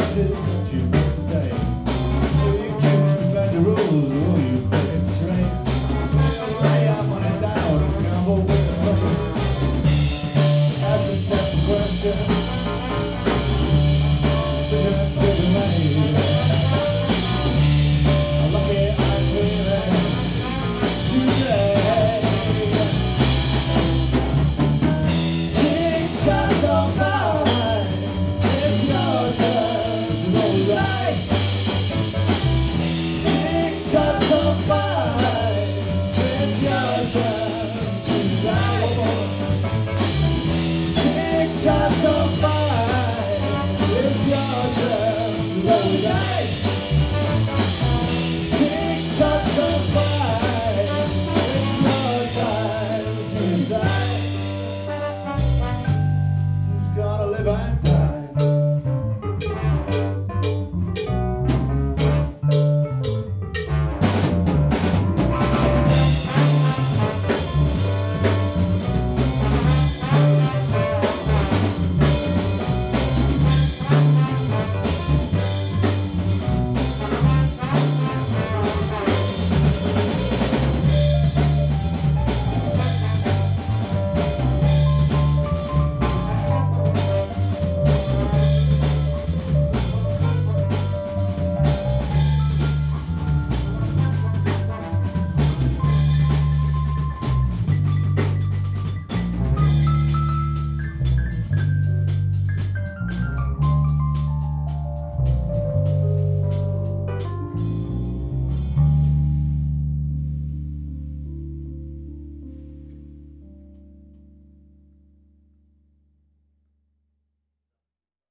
choices that you make today. So you choose to bend the rules or you play it straight. You lay your money down and gamble with the place. Ask a simple question, stick it to the rain. Lucky I'm feeling today. Six shots of fire, it's your turn to roll right. Six shots of fire, it's your turn to die. Six shots of fire, it's your turn to roll right. Six shots of fire, it's your time to die. Who's gonna live and